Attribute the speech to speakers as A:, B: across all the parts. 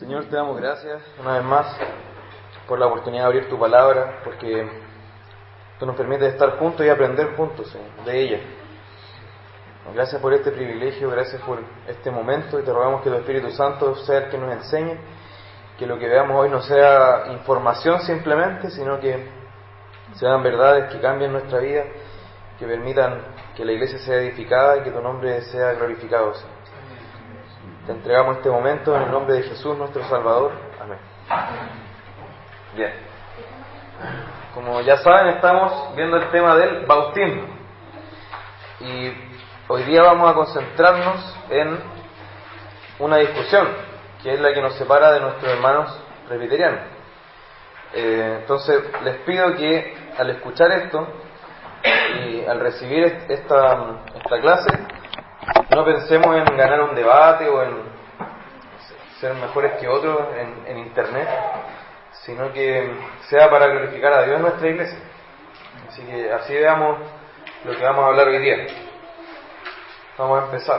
A: Señor, te damos gracias una vez más por la oportunidad de abrir tu palabra, porque tú nos permites estar juntos y aprender juntos, Señor, de ella. Gracias por este privilegio, gracias por este momento, y te rogamos que tu Espíritu Santo sea el que nos enseñe, que lo que veamos hoy no sea información simplemente, sino que sean verdades que cambien nuestra vida, que permitan que la iglesia sea edificada y que tu nombre sea glorificado, Señor. Te entregamos este momento en el nombre de Jesús, nuestro Salvador. Amén. Bien. Como ya saben, estamos viendo el tema del bautismo. Y hoy día vamos a concentrarnos en una discusión, que es la que nos separa de nuestros hermanos presbiterianos. Entonces, les pido que al escuchar esto y al recibir esta clase, no pensemos en ganar un debate o en ser mejores que otros en internet, sino que sea para glorificar a Dios en nuestra iglesia. Así que así veamos lo que vamos a hablar hoy día. Vamos a empezar.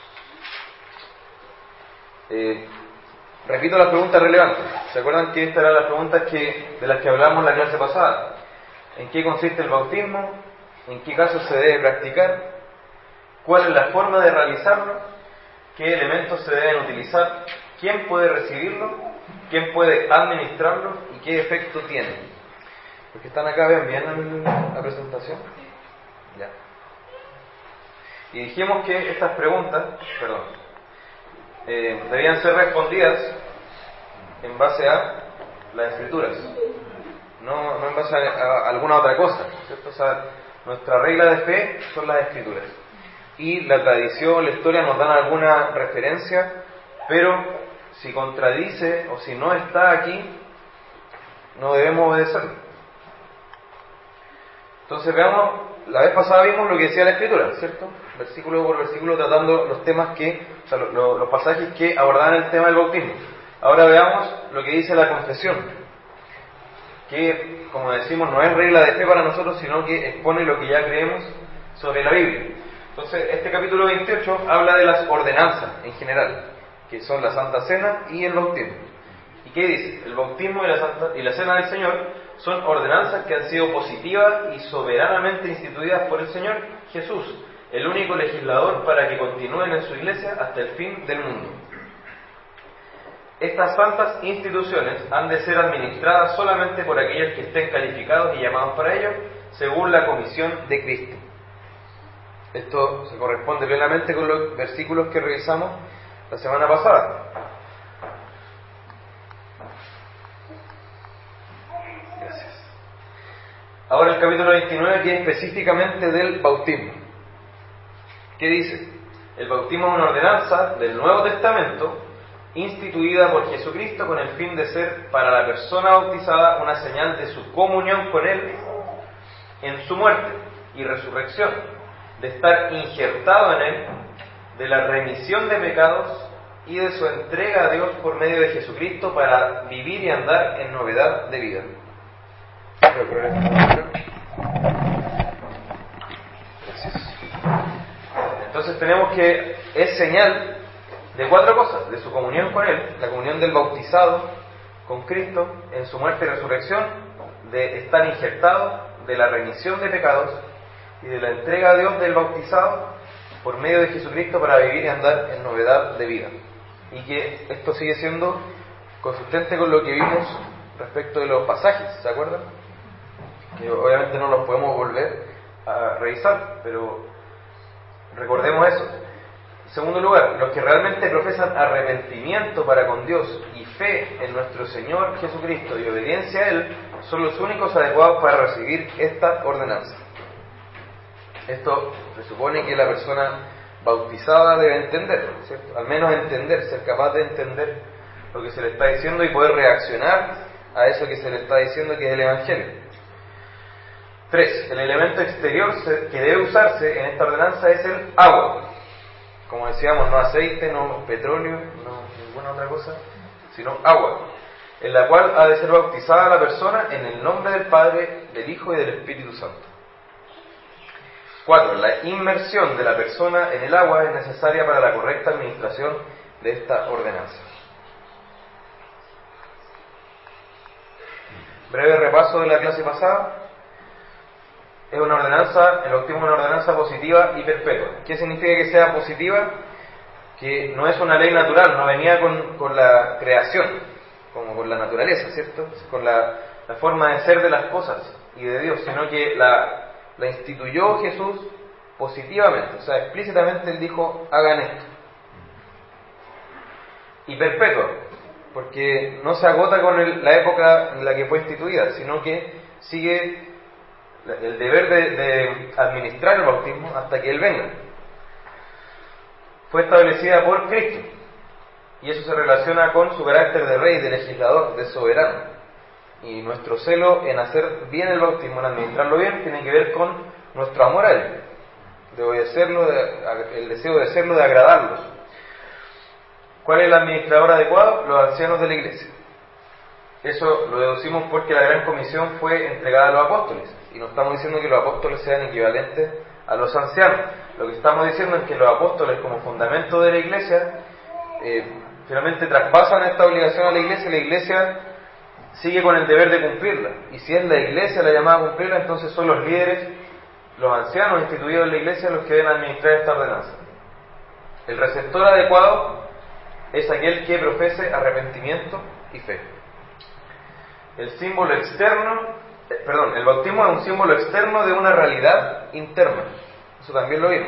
A: Repito las preguntas relevantes. ¿Se acuerdan que estas eran las preguntas de las que hablamos en la clase pasada? ¿En qué consiste el bautismo? ¿En qué casos se debe practicar? ¿Cuál es la forma de realizarlo? ¿Qué elementos se deben utilizar? ¿Quién puede recibirlo? ¿Quién puede administrarlo? ¿Y qué efecto tiene? Los que están acá, ¿ven bien la presentación? Ya. Y dijimos que estas preguntas, debían ser respondidas en base a las Escrituras, no en base a alguna otra cosa, ¿cierto? O sea, nuestra regla de fe son las Escrituras. Y la tradición, la historia nos dan alguna referencia, pero si contradice o si no está aquí, no debemos obedecerlo. Entonces veamos, la vez pasada vimos lo que decía la Escritura, ¿cierto? Versículo por versículo, tratando los temas los pasajes que abordaban el tema del bautismo. Ahora veamos lo que dice la confesión, que, como decimos, no es regla de fe para nosotros, sino que expone lo que ya creemos sobre la Biblia. Entonces, este capítulo 28 habla de las ordenanzas en general, que son la Santa Cena y el bautismo. ¿Y qué dice? El bautismo y la Cena del Señor son ordenanzas que han sido positivas y soberanamente instituidas por el Señor Jesús, el único legislador, para que continúen en su iglesia hasta el fin del mundo. Estas santas instituciones han de ser administradas solamente por aquellos que estén calificados y llamados para ello, según la comisión de Cristo. Esto se corresponde plenamente con los versículos que revisamos la semana pasada. Gracias. Ahora el capítulo 29, que es específicamente del bautismo. ¿Qué dice? El bautismo es una ordenanza del Nuevo Testamento instituida por Jesucristo con el fin de ser para la persona bautizada una señal de su comunión con Él en su muerte y resurrección, de estar injertado en Él, de la remisión de pecados y de su entrega a Dios por medio de Jesucristo para vivir y andar en novedad de vida. Gracias. Entonces tenemos que es señal de cuatro cosas: de su comunión con Él, la comunión del bautizado con Cristo en su muerte y resurrección, de estar injertado, de la remisión de pecados y de la entrega a Dios del bautizado por medio de Jesucristo para vivir y andar en novedad de vida. Y que esto sigue siendo consistente con lo que vimos respecto de los pasajes, ¿se acuerdan? Que obviamente no los podemos volver a revisar, pero recordemos eso. En segundo lugar, los que realmente profesan arrepentimiento para con Dios y fe en nuestro Señor Jesucristo y obediencia a Él son los únicos adecuados para recibir esta ordenanza. Esto presupone que la persona bautizada debe entender, ¿cierto? Al menos entender, ser capaz de entender lo que se le está diciendo y poder reaccionar a eso que se le está diciendo, que es el Evangelio. 3. El elemento exterior que debe usarse en esta ordenanza es el agua. Como decíamos, no aceite, no petróleo, no ninguna otra cosa, sino agua, en la cual ha de ser bautizada la persona en el nombre del Padre, del Hijo y del Espíritu Santo. 4. La inmersión de la persona en el agua es necesaria para la correcta administración de esta ordenanza. Breve repaso de la clase pasada. Es una ordenanza, el bautismo es una ordenanza positiva y perpetua. ¿Qué significa que sea positiva? Que no es una ley natural, no venía con la creación, como con la naturaleza, ¿cierto? Con la forma de ser de las cosas y de Dios, sino que la instituyó Jesús positivamente, o sea, explícitamente Él dijo, hagan esto. Y perpetua, porque no se agota con la época en la que fue instituida, sino que sigue el deber de administrar el bautismo hasta que Él venga. Fue establecida por Cristo, y eso se relaciona con su carácter de rey, de legislador, de soberano. Y nuestro celo en hacer bien el bautismo, en administrarlo bien, tiene que ver con nuestro amor a Él, de obedecerlo, el deseo de serlo, de agradarlo. ¿Cuál es el administrador adecuado? Los ancianos de la iglesia. Eso lo deducimos porque la gran comisión fue entregada a los apóstoles, y no estamos diciendo que los apóstoles sean equivalentes a los ancianos. Lo que estamos diciendo es que los apóstoles, como fundamento de la iglesia, finalmente traspasan esta obligación a la iglesia, y la iglesia sigue con el deber de cumplirla. Y si es la iglesia la llamada a cumplirla, entonces son los líderes, los ancianos instituidos en la iglesia, los que deben administrar esta ordenanza. El receptor adecuado es aquel que profese arrepentimiento y fe. El bautismo es un símbolo externo de una realidad interna. Eso también lo vimos.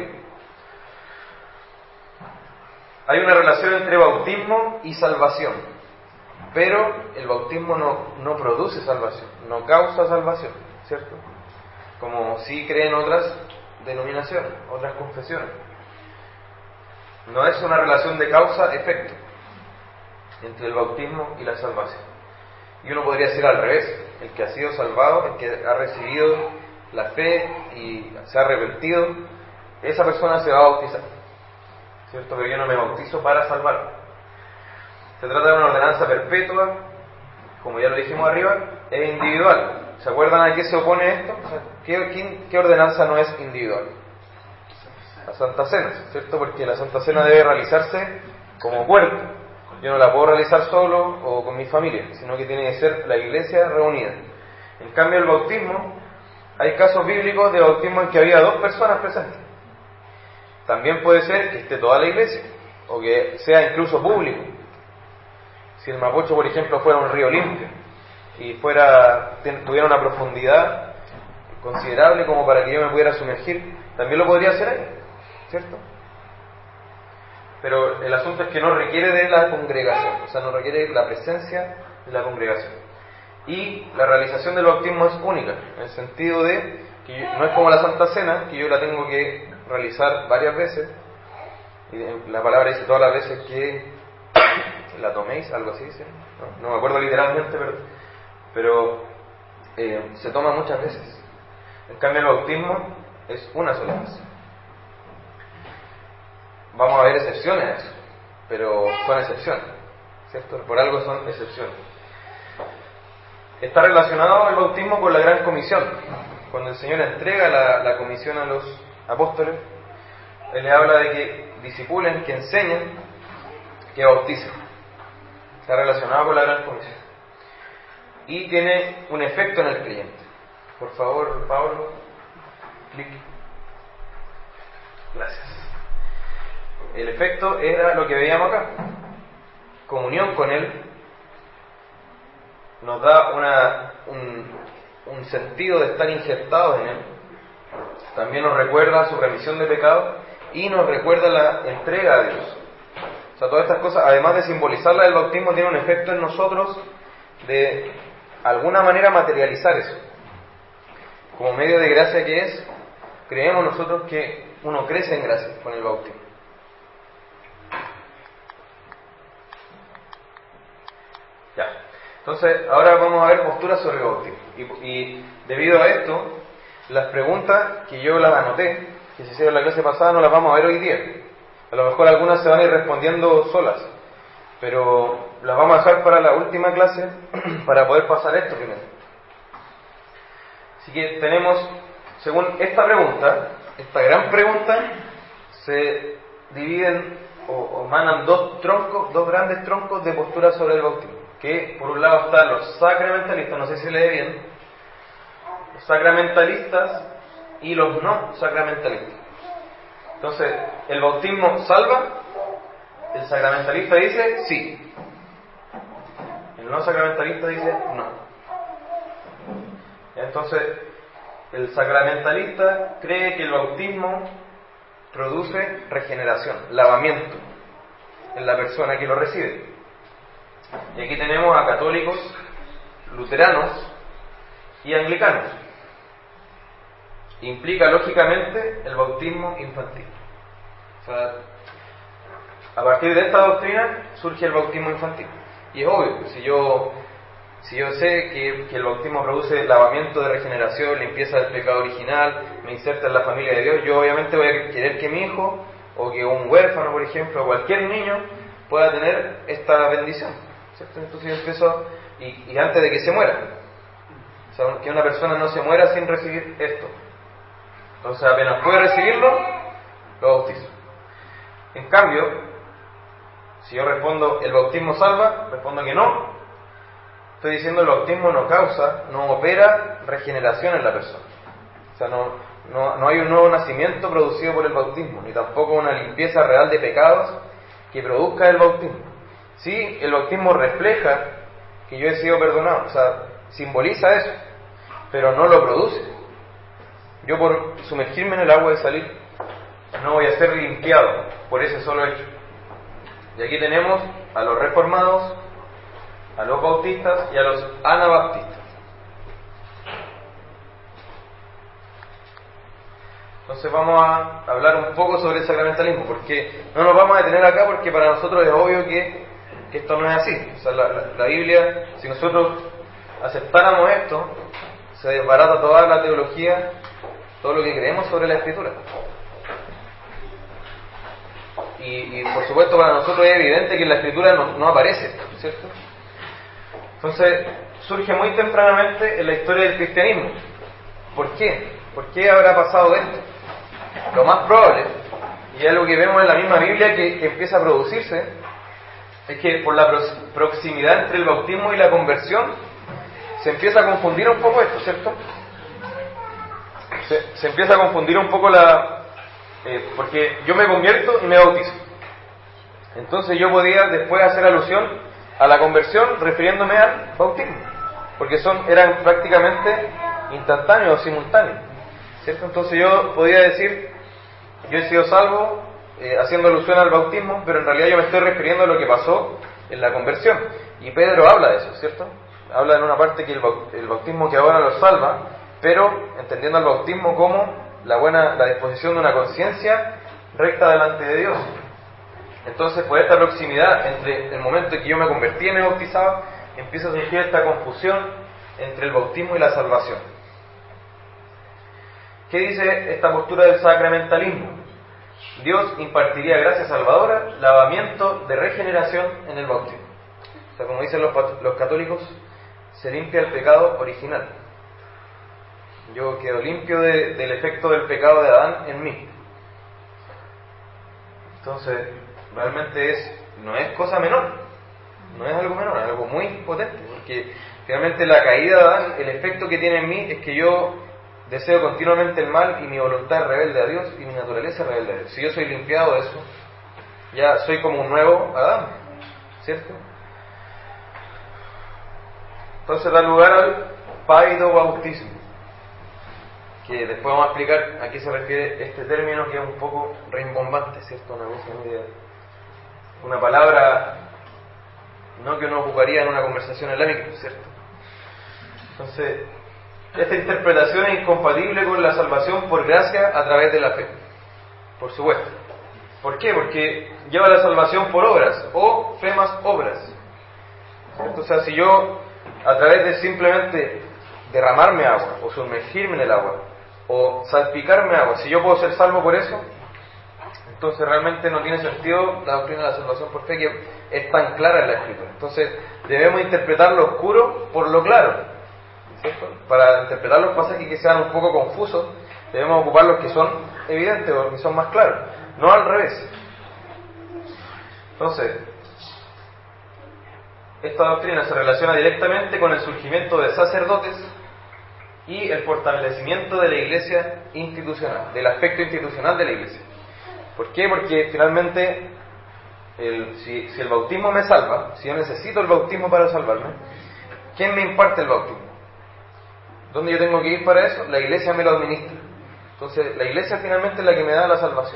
A: Hay una relación entre bautismo y salvación, pero el bautismo no produce salvación, no causa salvación, ¿cierto? Como sí creen otras denominaciones, otras confesiones. No es una relación de causa-efecto entre el bautismo y la salvación. Y uno podría decir al revés: el que ha sido salvado, el que ha recibido la fe y se ha arrepentido, esa persona se va a bautizar, ¿cierto? Pero yo no me bautizo para salvarme. Se trata de una ordenanza perpetua, como ya lo dijimos arriba, es individual. ¿Se acuerdan a qué se opone esto? O sea, ¿qué ordenanza no es individual? La Santa Cena, ¿cierto? Porque la Santa Cena debe realizarse como cuerpo. Yo no la puedo realizar solo o con mi familia, sino que tiene que ser la iglesia reunida. En cambio, el bautismo, hay casos bíblicos de bautismo en que había 2 personas presentes. También puede ser que esté toda la iglesia, o que sea incluso público. Si el Mapocho, por ejemplo, fuera un río limpio y tuviera una profundidad considerable como para que yo me pudiera sumergir, también lo podría hacer ahí, ¿cierto? Pero el asunto es que no requiere de la congregación, o sea, no requiere la presencia de la congregación. Y la realización del bautismo es única, en el sentido de que no es como la Santa Cena, que yo la tengo que realizar varias veces, y la palabra dice todas las veces que la toméis, algo así dice, no me acuerdo literalmente, pero se toma muchas veces. En cambio, el bautismo es una sola vez. Vamos a ver excepciones a eso, pero son excepciones, ¿cierto? Por algo son excepciones. Está relacionado el bautismo con la gran comisión. Cuando el Señor entrega la comisión a los apóstoles, Él le habla de que discipulen, que enseñen, que bauticen. Está relacionado con la gran comisión. Y tiene un efecto en el creyente. Por favor, Pablo, clic. Gracias. El efecto era lo que veíamos acá. Comunión con Él nos da un sentido de estar injertados en Él. También nos recuerda su remisión de pecados y nos recuerda la entrega a Dios. O sea, todas estas cosas, además de simbolizarla del bautismo, tiene un efecto en nosotros de alguna manera materializar eso. Como medio de gracia que es, creemos nosotros que uno crece en gracia con el bautismo. Ya. Entonces, ahora vamos a ver posturas sobre el bautismo. Y debido a esto, las preguntas que yo las anoté, que se hicieron en la clase pasada, no las vamos a ver hoy día. A lo mejor algunas se van a ir respondiendo solas, pero las vamos a dejar para la última clase para poder pasar esto primero. Así que tenemos, según esta pregunta, esta gran pregunta, se dividen o manan dos grandes troncos de posturas sobre el bautismo. que por un lado están los sacramentalistas, no sé si se lee bien, los sacramentalistas y los no sacramentalistas. Entonces, ¿el bautismo salva? El sacramentalista dice sí. El no sacramentalista dice no. Entonces, el sacramentalista cree que el bautismo produce regeneración, lavamiento en la persona que lo recibe. Y aquí tenemos a católicos, luteranos y anglicanos. Implica lógicamente el bautismo infantil. O sea, a partir de esta doctrina surge el bautismo infantil. Y es obvio, si yo sé que el bautismo produce lavamiento de regeneración, limpieza del pecado original, me inserta en la familia de Dios, yo obviamente voy a querer que mi hijo, o que un huérfano, por ejemplo, o cualquier niño, pueda tener esta bendición, ¿cierto? Entonces yo empiezo, y antes de que se muera, o sea, que una persona no se muera sin recibir esto. Entonces apenas puede recibirlo, lo bautizo. En cambio, si yo respondo, ¿el bautismo salva?, respondo que no. Estoy diciendo el bautismo no causa, no opera regeneración en la persona. O sea, no hay un nuevo nacimiento producido por el bautismo, ni tampoco una limpieza real de pecados que produzca el bautismo. Sí, el bautismo refleja que yo he sido perdonado, o sea, simboliza eso, pero no lo produce. Yo por sumergirme en el agua y salir, no voy a ser limpiado por ese solo hecho. Y aquí tenemos a los reformados, a los bautistas y a los anabaptistas. Entonces vamos a hablar un poco sobre el sacramentalismo, porque no nos vamos a detener acá porque para nosotros es obvio que esto no es así. O sea, la Biblia, si nosotros aceptáramos esto, se desbarata toda la teología, todo lo que creemos sobre la Escritura. Y por supuesto para nosotros es evidente que en la Escritura no aparece, ¿cierto? Entonces surge muy tempranamente en la historia del cristianismo. ¿Por qué? ¿Por qué habrá pasado esto? Lo más probable, y es lo que vemos en la misma Biblia que empieza a producirse, es que por la proximidad entre el bautismo y la conversión se empieza a confundir un poco esto, ¿cierto? Se empieza a confundir un poco porque yo me convierto y me bautizo. Entonces yo podía después hacer alusión a la conversión refiriéndome al bautismo, porque eran prácticamente instantáneos o simultáneos, ¿cierto? Entonces yo podía decir, yo he sido salvo haciendo alusión al bautismo, pero en realidad yo me estoy refiriendo a lo que pasó en la conversión. Y Pedro habla de eso, ¿cierto? Habla en una parte que el bautismo que ahora los salva, pero entendiendo el bautismo como la disposición de una conciencia recta delante de Dios. Entonces, por esta proximidad entre el momento en que yo me convertí y me bautizaba, empieza a surgir esta confusión entre el bautismo y la salvación. ¿Qué dice esta postura del sacramentalismo? Dios impartiría gracia salvadora, lavamiento de regeneración en el bautismo. O sea, como dicen los católicos, se limpia el pecado original. Yo quedo limpio del efecto del pecado de Adán en mí. Entonces, realmente no es cosa menor, no es algo menor, es algo muy potente, porque realmente la caída de Adán, el efecto que tiene en mí es que yo deseo continuamente el mal y mi voluntad es rebelde a Dios y mi naturaleza es rebelde a Dios. Si yo soy limpiado de eso, ya soy como un nuevo Adán, ¿cierto? Entonces da lugar al paidobautismo, que después vamos a explicar a qué se refiere este término, que es un poco rimbombante, ¿cierto? Una palabra no que uno ocuparía en una conversación helénica, ¿cierto? Entonces, esta interpretación es incompatible con la salvación por gracia a través de la fe, por supuesto. ¿Por qué? Porque lleva la salvación por obras, o fe más obras, ¿cierto? O sea, si yo a través de simplemente derramarme agua, o sumergirme en el agua, o salpicarme agua, si yo puedo ser salvo por eso, entonces realmente no tiene sentido la doctrina de la salvación por fe, que es tan clara en la Escritura. Entonces debemos interpretar lo oscuro por lo claro, ¿cierto? Para interpretar los pasajes que sean un poco confusos, debemos ocupar los que son evidentes o los que son más claros, no al revés. Entonces, esta doctrina se relaciona directamente con el surgimiento de sacerdotes y el fortalecimiento de la iglesia institucional, del aspecto institucional de la iglesia. ¿Por qué? Porque finalmente, si el bautismo me salva, si yo necesito el bautismo para salvarme, ¿quién me imparte el bautismo? ¿Dónde yo tengo que ir para eso? La iglesia me lo administra. Entonces, la iglesia finalmente es la que me da la salvación.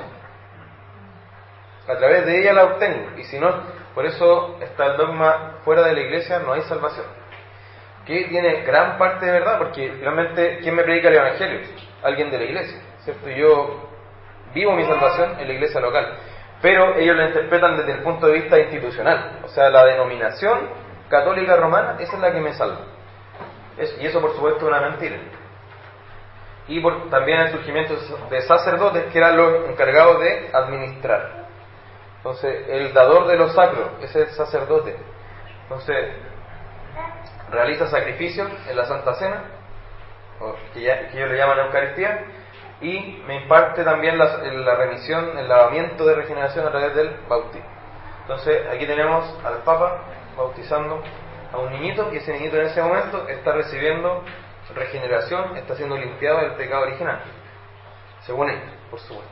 A: A través de ella la obtengo. Y si no, por eso está el dogma: fuera de la iglesia no hay salvación. Que tiene gran parte de verdad, porque finalmente, ¿quién me predica el evangelio? Alguien de la iglesia, ¿cierto? Yo vivo mi salvación en la iglesia local. Pero ellos lo interpretan desde el punto de vista institucional. O sea, la denominación católica romana, esa es la que me salva. Y eso, por supuesto, es una mentira. Y también el surgimiento de sacerdotes que eran los encargados de administrar. Entonces, el dador de los sacros es el sacerdote. Entonces, realiza sacrificios en la Santa Cena, que ellos le llaman Eucaristía, y me imparte también la remisión, el lavamiento de regeneración a través del bautismo. Entonces, aquí tenemos al Papa bautizando a un niñito, y ese niñito en ese momento está recibiendo regeneración, está siendo limpiado del pecado original, según ellos, por supuesto.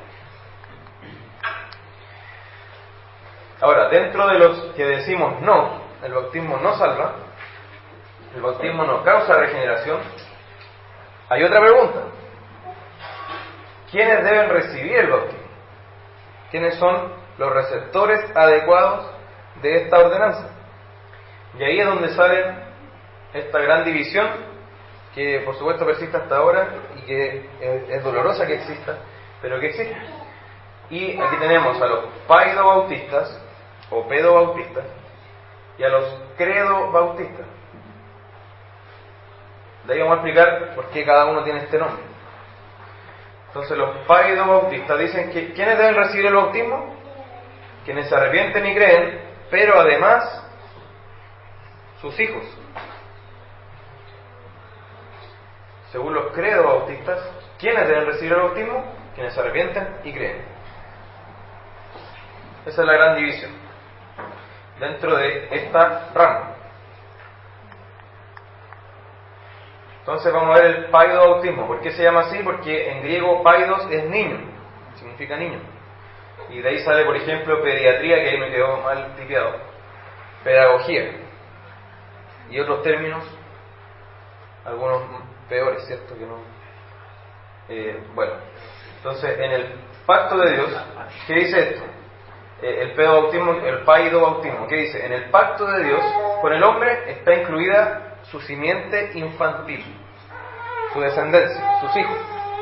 A: Ahora, dentro de los que decimos no, el bautismo no salva, el bautismo no causa regeneración, hay otra pregunta: ¿quiénes deben recibir el bautismo? ¿Quiénes son los receptores adecuados de esta ordenanza? Y ahí es donde sale esta gran división, que por supuesto persiste hasta ahora y que es dolorosa que exista, pero que existe. Y aquí tenemos a los paidobautistas o pedobautistas y a los credobautistas. De ahí vamos a explicar por qué cada uno tiene este nombre. Entonces, los paidobautistas dicen que ¿quiénes deben recibir el bautismo? Quienes se arrepienten y creen, pero además sus hijos. Según los credobautistas, ¿quiénes deben recibir el bautismo? Quienes se arrepienten y creen. Esa es la gran división dentro de esta rama. Entonces vamos a ver el paidobautismo. ¿Por qué se llama así? Porque en griego paidos es niño, significa niño. Y de ahí sale, por ejemplo, pediatría, que ahí me quedó mal tipeado, pedagogía, y otros términos, algunos peores, ¿cierto? Que no. Bueno, entonces en el pacto de Dios, ¿qué dice esto? El pedobautismo, el paidobautismo, ¿qué dice? En el pacto de Dios con el hombre está incluida su simiente infantil, su descendencia, sus hijos,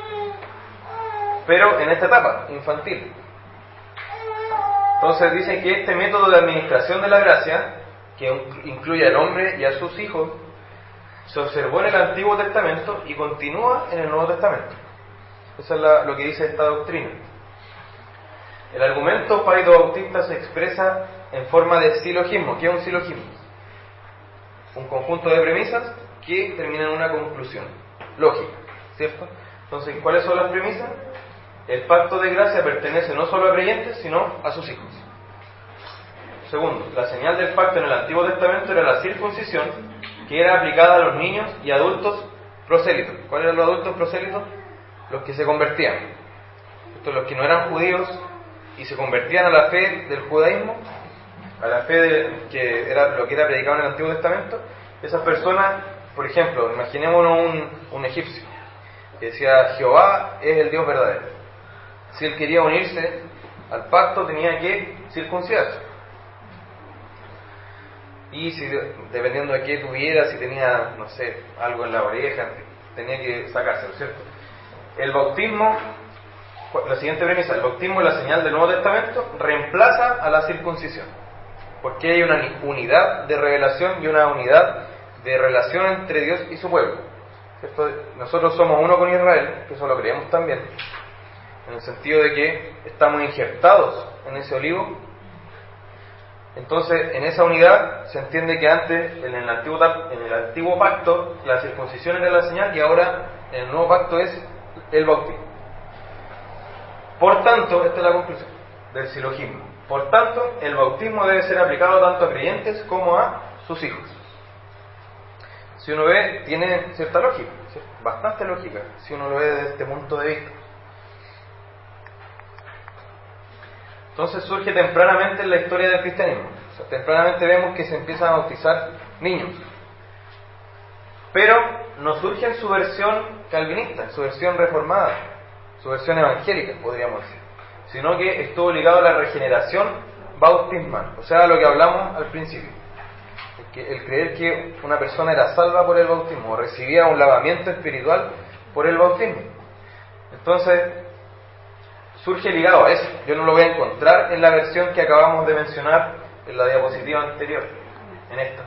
A: pero en esta etapa infantil. Entonces dicen que este método de administración de la gracia, que incluye al hombre y a sus hijos, se observó en el Antiguo Testamento y continúa en el Nuevo Testamento. Eso es lo que dice esta doctrina. El argumento paidobautista se expresa en forma de silogismo. ¿Qué es un silogismo? Un conjunto de premisas que terminan en una conclusión lógica, ¿cierto? Entonces, ¿cuáles son las premisas? El pacto de gracia pertenece no solo a creyentes, sino a sus hijos. Segundo, la señal del pacto en el Antiguo Testamento era la circuncisión, que era aplicada a los niños y adultos prosélitos. ¿Cuáles eran los adultos prosélitos? Los que se convertían. Los que no eran judíos y se convertían a la fe del judaísmo, a la fe que era lo que era predicado en el Antiguo Testamento. Esas personas, por ejemplo, imaginémonos un egipcio que decía: Jehová es el Dios verdadero. Si él quería unirse al pacto, tenía que circuncidarse. Y si, dependiendo de qué tuviera, si tenía, no sé, algo en la oreja, tenía que sacárselo, ¿cierto? El bautismo, la siguiente premisa: el bautismo, la señal del Nuevo Testamento, reemplaza a la circuncisión, porque hay una unidad de revelación y una unidad de relación entre Dios y su pueblo, ¿cierto? Nosotros somos uno con Israel, que eso lo creemos también, en el sentido de que estamos injertados en ese olivo. Entonces, en esa unidad se entiende que antes, en el antiguo pacto, la circuncisión era la señal, y ahora en el nuevo pacto es el bautismo. Por tanto, esta es la conclusión del silogismo. Por tanto, el bautismo debe ser aplicado tanto a creyentes como a sus hijos. Si uno ve, tiene cierta lógica, ¿sí? Bastante lógica, si uno lo ve desde este punto de vista. Entonces surge tempranamente en la historia del cristianismo. O sea, tempranamente vemos que se empiezan a bautizar niños. Pero no surge en su versión calvinista, en su versión reformada, su versión evangélica, podríamos decir, sino que estuvo ligado a la regeneración bautismal, o sea, a lo que hablamos al principio. El creer que una persona era salva por el bautismo, o recibía un lavamiento espiritual por el bautismo. Entonces, surge ligado a eso. Yo no lo voy a encontrar en la versión que acabamos de mencionar en la diapositiva anterior, en esta.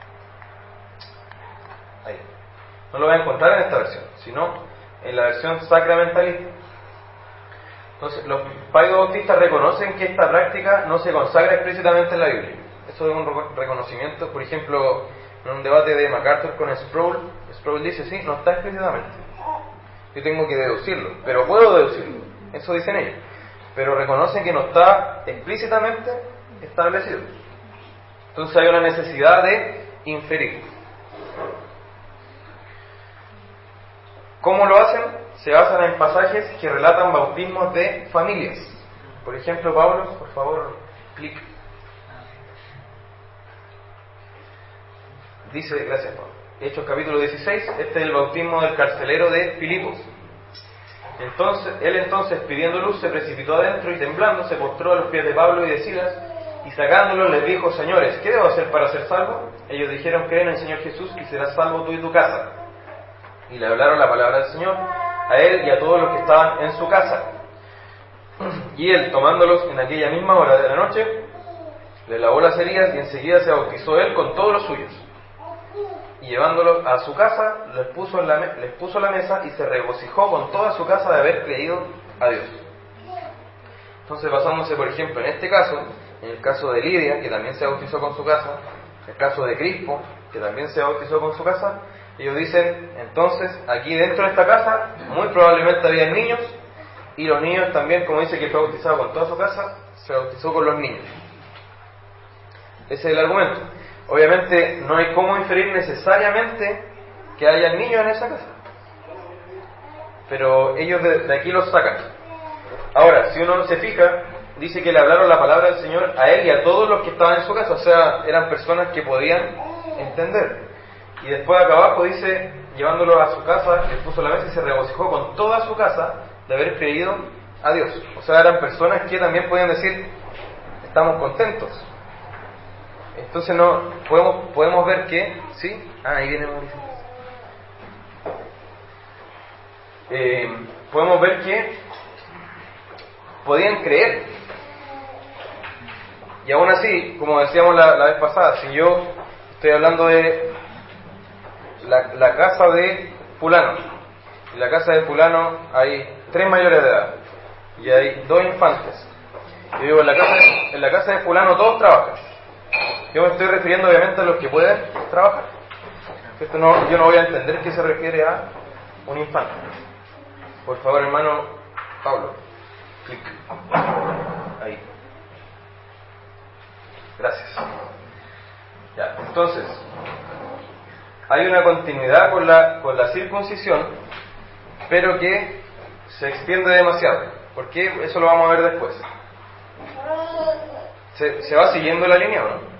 A: Ahí. No lo voy a encontrar en esta versión, sino en la versión sacramentalista. Entonces, los padres bautistas reconocen que esta práctica no se consagra explícitamente en la Biblia. Eso es un reconocimiento. Por ejemplo, en un debate de MacArthur con Sproul dice, sí, no está explícitamente. Yo tengo que deducirlo, pero puedo deducirlo. Eso dicen ellos. Pero reconocen que no está explícitamente establecido. Entonces hay una necesidad de inferir. ¿Cómo lo hacen? Se basan en pasajes que relatan bautismos de familias. Por ejemplo, Pablo, por favor, clic. Dice, gracias Pablo, Hechos capítulo 16, este es el bautismo del carcelero de Filipos. Entonces, pidiendo luz, se precipitó adentro y temblando se postró a los pies de Pablo y de Silas, y sacándolos les dijo, señores, ¿qué debo hacer para ser salvo? Ellos dijeron, cree en el Señor Jesús y serás salvo tú y tu casa. Y le hablaron la palabra del Señor a él y a todos los que estaban en su casa. Y él, tomándolos en aquella misma hora de la noche, le lavó las heridas y enseguida se bautizó él con todos los suyos. Y llevándolos a su casa, les puso la mesa y se regocijó con toda su casa de haber creído a Dios. Entonces, basándose, por ejemplo, en este caso, en el caso de Lidia, que también se bautizó con su casa, en el caso de Crispo, que también se bautizó con su casa, ellos dicen, entonces, aquí dentro de esta casa, muy probablemente había niños, y los niños también, como dice que fue bautizado con toda su casa, se bautizó con los niños. Ese es el argumento. Obviamente no hay cómo inferir necesariamente que haya niños en esa casa, pero ellos de aquí los sacan. Ahora, si uno se fija, dice que le hablaron la palabra del Señor a él y a todos los que estaban en su casa, o sea, eran personas que podían entender. Y después acá abajo dice, llevándolo a su casa, les puso la mesa y se regocijó con toda su casa de haber creído a Dios. O sea, eran personas que también podían decir, estamos contentos. Entonces no podemos ver que, ¿sí? Ahí viene Mauricio. Podemos ver que podían creer. Y aún así, como decíamos la vez pasada, si yo estoy hablando de la casa de fulano, en la casa de fulano hay 3 mayores de edad y hay 2 infantes. Yo digo, en la casa de fulano todos trabajan. Yo me estoy refiriendo obviamente a los que pueden trabajar. Yo no voy a entender que se refiere a un infante. Por favor, hermano Pablo, clic. Ahí. Gracias. Ya, entonces, hay una continuidad con la circuncisión, pero que se extiende demasiado. ¿Por qué? Eso lo vamos a ver después. Se va siguiendo la línea, ¿no?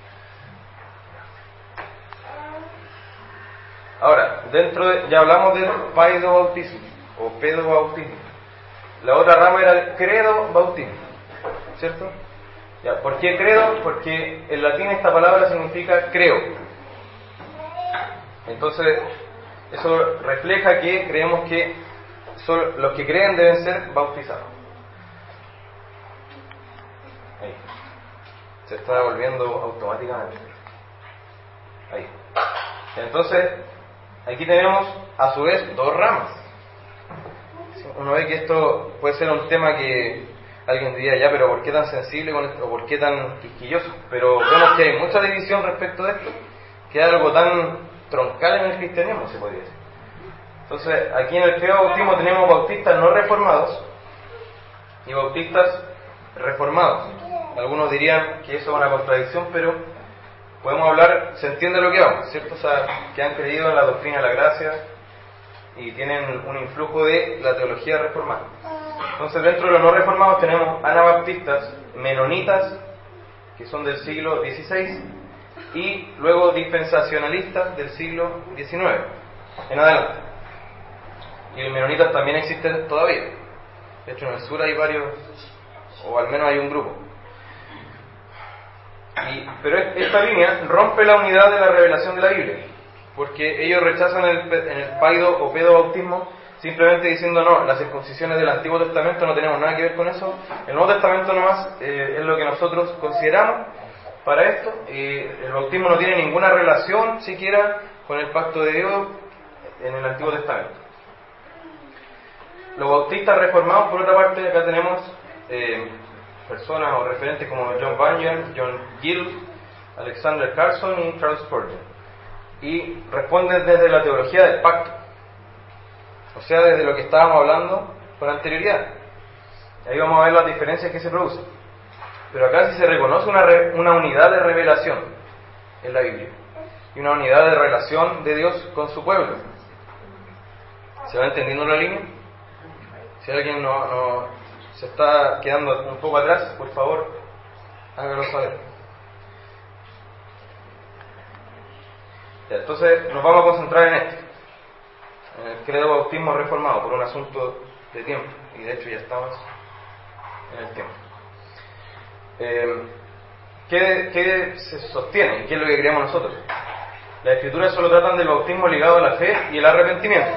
A: Ahora, ya hablamos del paidobautismo o pedobautismo. La otra rama era el credo-bautismo, ¿cierto? Ya, ¿por qué credo? Porque en latín esta palabra significa creo. Entonces, eso refleja que creemos que solo los que creen deben ser bautizados. Ahí. Se está devolviendo automáticamente. Ahí. Entonces, aquí tenemos a su vez 2 ramas. Uno ve que esto puede ser un tema que alguien diría, ya, pero ¿por qué tan sensible con esto? ¿O por qué tan quisquilloso? Pero vemos que hay mucha división respecto de esto, que es algo tan troncal en el cristianismo, se podría decir. Entonces, aquí en el credo bautismo tenemos bautistas no reformados y bautistas reformados. Algunos dirían que eso es una contradicción, pero podemos hablar, se entiende lo que vamos, ¿cierto? O sea, que han creído en la doctrina de la gracia y tienen un influjo de la teología reformada. Entonces, dentro de los no reformados tenemos anabaptistas, menonitas, que son del siglo XVI, y luego dispensacionalistas del siglo XIX en adelante. Y los menonitas también existen todavía. De hecho, en el sur hay varios, o al menos hay un grupo. Pero esta línea rompe la unidad de la revelación de la Biblia, porque ellos rechazan en el paido o pedobautismo, simplemente diciendo no, las circuncisiones del Antiguo Testamento no tenemos nada que ver con eso, el Nuevo Testamento nomás es lo que nosotros consideramos para esto, y el bautismo no tiene ninguna relación siquiera con el pacto de Dios en el Antiguo Testamento. Los bautistas reformados, por otra parte, acá tenemos personas o referentes como John Bunyan, John Gill, Alexander Carson y Charles Spurgeon, y responden desde la teología del pacto, o sea, desde lo que estábamos hablando con anterioridad. Ahí vamos a ver las diferencias que se producen. Pero acá sí se reconoce una unidad de revelación en la Biblia y una unidad de relación de Dios con su pueblo. ¿Se va entendiendo la línea? Si alguien no se está quedando un poco atrás, por favor, hágalo saber. Ya, entonces nos vamos a concentrar en esto, en el credo bautismo reformado, por un asunto de tiempo, y de hecho ya estamos en el tiempo. ¿Qué se sostiene? ¿Qué es lo que creemos nosotros? Las Escrituras solo tratan del bautismo ligado a la fe y el arrepentimiento.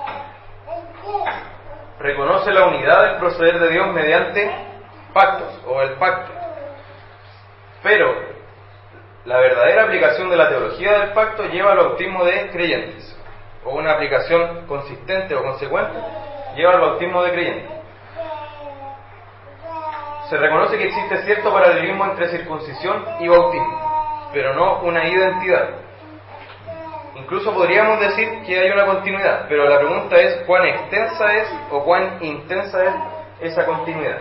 A: Reconoce la unidad del proceder de Dios mediante pactos o el pacto. Pero la verdadera aplicación de la teología del pacto lleva al bautismo de creyentes, o una aplicación consistente o consecuente lleva al bautismo de creyentes. Se reconoce que existe cierto paralelismo entre circuncisión y bautismo, pero no una identidad. Incluso podríamos decir que hay una continuidad, pero la pregunta es cuán extensa es o cuán intensa es esa continuidad.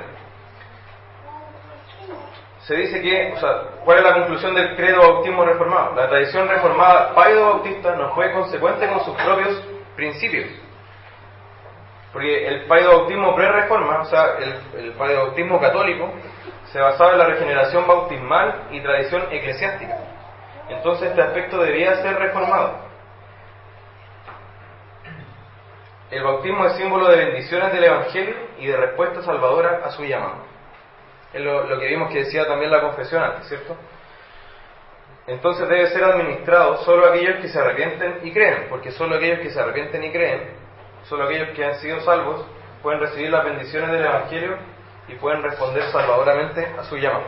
A: Se dice que, ¿cuál es la conclusión del credo bautismo reformado? La tradición reformada paido-bautista no fue consecuente con sus propios principios. Porque el paidobautismo pre-reforma, el paidobautismo católico, se basaba en la regeneración bautismal y tradición eclesiástica. Entonces este aspecto debía ser reformado. El bautismo es símbolo de bendiciones del Evangelio y de respuesta salvadora a su llamado. Es lo que vimos que decía también la confesión antes, ¿cierto? Entonces debe ser administrado solo a aquellos que se arrepienten y creen, porque solo aquellos que se arrepienten y creen, solo aquellos que han sido salvos, pueden recibir las bendiciones del Evangelio y pueden responder salvadoramente a su llamado.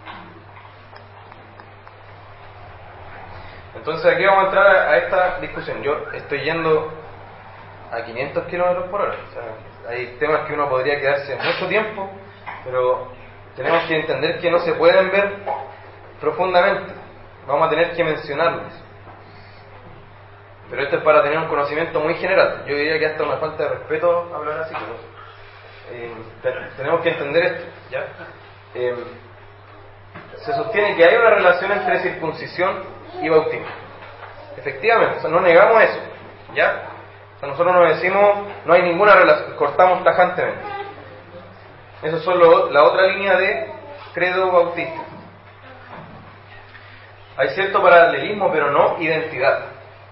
A: Entonces aquí vamos a entrar a esta discusión. Yo estoy yendo a 500 kilómetros por hora. Hay temas que uno podría quedarse mucho tiempo, pero tenemos que entender que no se pueden ver profundamente. Vamos a tener que mencionarlos. Pero esto es para tener un conocimiento muy general. Yo diría que hasta una falta de respeto hablar así, pero tenemos que entender esto, ¿ya? Se sostiene que hay una relación entre circuncisión y bautismo. Efectivamente, no negamos eso, ¿ya? Nosotros no decimos, no hay ninguna relación, cortamos tajantemente. Eso es solo la otra línea de credo bautista. Hay cierto paralelismo, pero no identidad.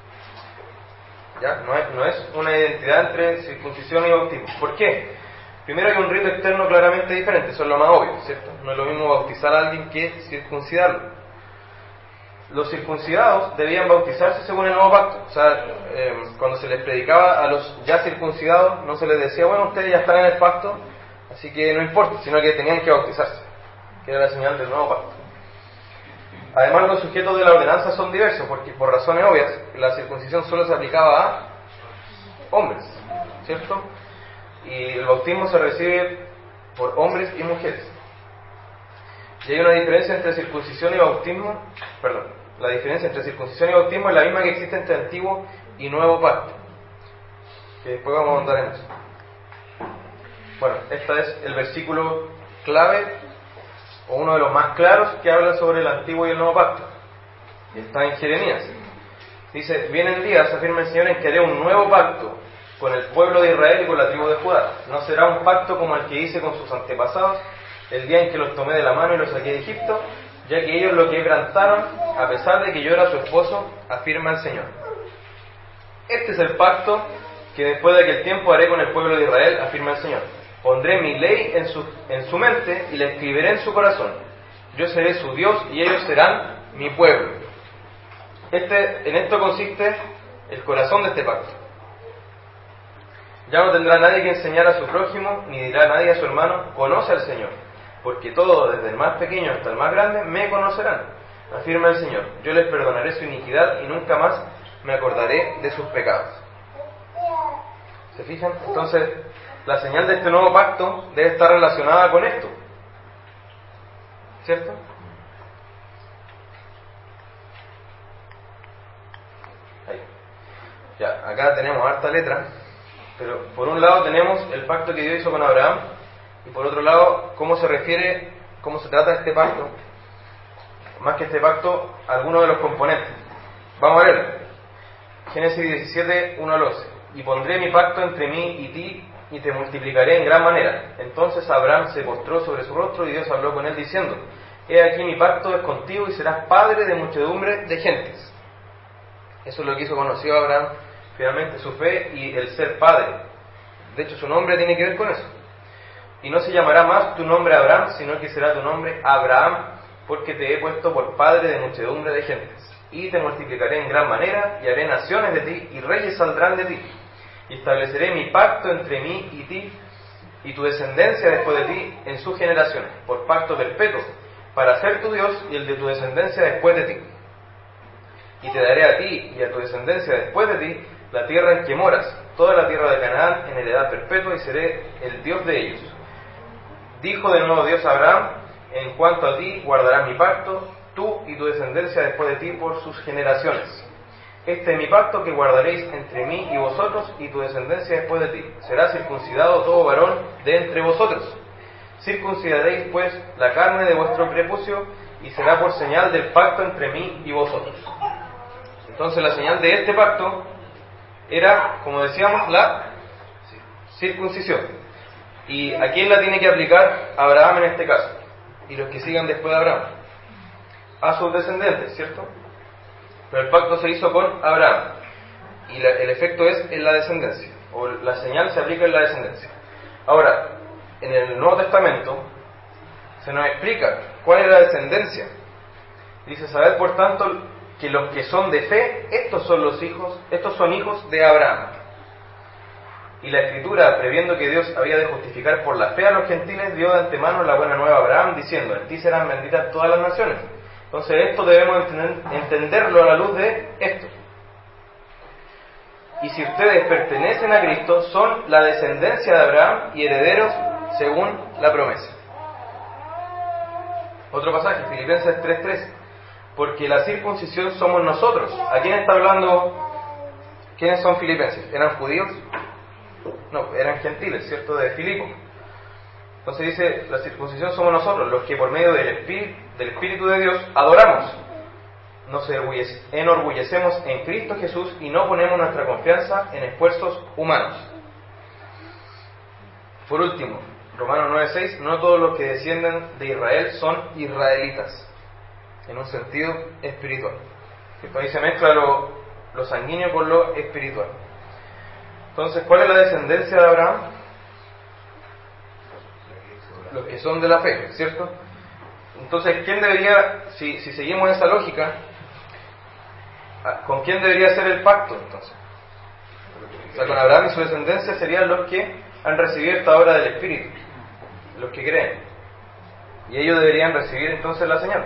A: ¿Ya? No es una identidad entre circuncisión y bautismo. ¿Por qué? Primero hay un rito externo claramente diferente, eso es lo más obvio, ¿cierto? No es lo mismo bautizar a alguien que circuncidarlo. Los circuncidados debían bautizarse según el nuevo pacto. Cuando se les predicaba a los ya circuncidados, no se les decía, bueno, ustedes ya están en el pacto, así que no importa, sino que tenían que bautizarse, que era la señal del nuevo pacto. Además, los sujetos de la ordenanza son diversos, porque por razones obvias, la circuncisión solo se aplicaba a hombres, ¿cierto? Y el bautismo se recibe por hombres y mujeres. Y hay una diferencia entre circuncisión y bautismo, la diferencia entre circuncisión y bautismo es la misma que existe entre Antiguo y Nuevo Pacto, que después vamos a andar en eso. Bueno, este es el versículo clave o uno de los más claros que habla sobre el antiguo y el nuevo pacto. Y está en Jeremías. Dice: vienen días, afirma el Señor, en que haré un nuevo pacto con el pueblo de Israel y con la tribu de Judá. No será un pacto como el que hice con sus antepasados el día en que los tomé de la mano y los saqué de Egipto, ya que ellos lo quebrantaron, a pesar de que yo era su esposo, afirma el Señor. Este es el pacto que después de aquel tiempo haré con el pueblo de Israel, afirma el Señor. Pondré mi ley en su mente y la escribiré en su corazón. Yo seré su Dios y ellos serán mi pueblo. En esto consiste el corazón de este pacto. Ya no tendrá nadie que enseñar a su prójimo, ni dirá nadie a su hermano: conoce al Señor, porque todos, desde el más pequeño hasta el más grande, me conocerán, afirma el Señor. Yo les perdonaré su iniquidad y nunca más me acordaré de sus pecados. ¿Se fijan? Entonces, la señal de este nuevo pacto debe estar relacionada con esto, ¿cierto? Ahí. Ya, acá tenemos harta letra, pero por un lado tenemos el pacto que Dios hizo con Abraham, y por otro lado, cómo se trata este pacto, más que este pacto, algunos de los componentes. Vamos a ver. Génesis 17, 1 al 11. Y pondré mi pacto entre mí y ti, y te multiplicaré en gran manera. Entonces Abraham se postró sobre su rostro, y Dios habló con él diciendo: he aquí mi pacto es contigo, y serás padre de muchedumbre de gentes. Eso es lo que hizo conocido Abraham, finalmente, su fe y el ser padre. De hecho, su nombre tiene que ver con eso. Y no se llamará más tu nombre Abraham, sino que será tu nombre Abraham, porque te he puesto por padre de muchedumbre de gentes. Y te multiplicaré en gran manera, y haré naciones de ti, y reyes saldrán de ti. Y estableceré mi pacto entre mí y ti, y tu descendencia después de ti, en sus generaciones, por pacto perpetuo, para ser tu Dios y el de tu descendencia después de ti. Y te daré a ti y a tu descendencia después de ti la tierra en que moras, toda la tierra de Canaán, en heredad perpetua, y seré el Dios de ellos. Dijo de nuevo Dios a Abraham: en cuanto a ti, guardarás mi pacto, tú y tu descendencia después de ti por sus generaciones. Este es mi pacto que guardaréis entre mí y vosotros y tu descendencia después de ti. Será circuncidado todo varón de entre vosotros. Circuncidaréis pues la carne de vuestro prepucio, y será por señal del pacto entre mí y vosotros. Entonces la señal de este pacto era, como decíamos, la circuncisión. ¿Y a quién la tiene que aplicar? Abraham en este caso, y los que sigan después de Abraham, a sus descendientes, ¿cierto? Pero el pacto se hizo con Abraham, y el efecto es en la descendencia, o la señal se aplica en la descendencia. Ahora, en el Nuevo Testamento se nos explica cuál es la descendencia. Dice: sabed por tanto que los que son de fe, estos son hijos de Abraham. Y la Escritura, previendo que Dios había de justificar por la fe a los gentiles, dio de antemano la buena nueva a Abraham, diciendo: en ti serán benditas todas las naciones. Entonces esto debemos entenderlo a la luz de esto. Y si ustedes pertenecen a Cristo, son la descendencia de Abraham y herederos según la promesa. Otro pasaje, Filipenses 3:3. Porque la circuncisión somos nosotros. ¿A quién está hablando? ¿Quiénes son filipenses? ¿Eran judíos? No, eran gentiles, ¿cierto? De Filipo. Entonces dice: la circuncisión somos nosotros, los que por medio del Espíritu de Dios adoramos. Nos enorgullecemos en Cristo Jesús y no ponemos nuestra confianza en esfuerzos humanos. Por último, Romanos 9:6. No todos los que descienden de Israel son israelitas, en un sentido espiritual. Ahí se mezcla lo sanguíneo con lo espiritual. Entonces, ¿cuál es la descendencia de Abraham? Los que son de la fe, ¿cierto? Entonces, ¿quién debería, si seguimos esa lógica, con quién debería ser el pacto entonces? O sea, con Abraham y su descendencia serían los que han recibido esta obra del Espíritu, los que creen. Y ellos deberían recibir entonces la señal.